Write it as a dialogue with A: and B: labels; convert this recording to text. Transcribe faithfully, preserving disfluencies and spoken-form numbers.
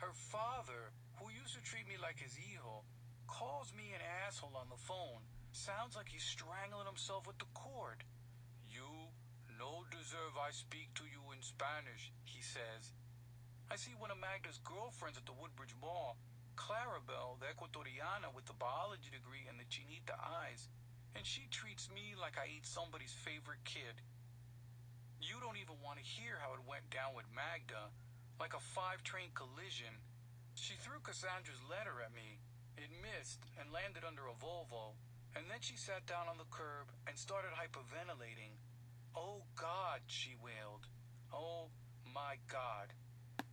A: Her father, who used to treat me like his hijo, calls me an asshole on the phone. Sounds like he's strangling himself with the cord. You no deserve I speak to you in Spanish, he says. I see one of Magda's girlfriends at the Woodbridge Mall, Clarabelle, the Ecuatoriana with the biology degree and the chinita eyes, and she treats me like I eat somebody's favorite kid. You don't even want to hear how it went down with Magda, like a five-train collision. She threw Cassandra's letter at me. It missed and landed under a Volvo, and then she sat down on the curb and started hyperventilating. Oh, God, she wailed. Oh, my God.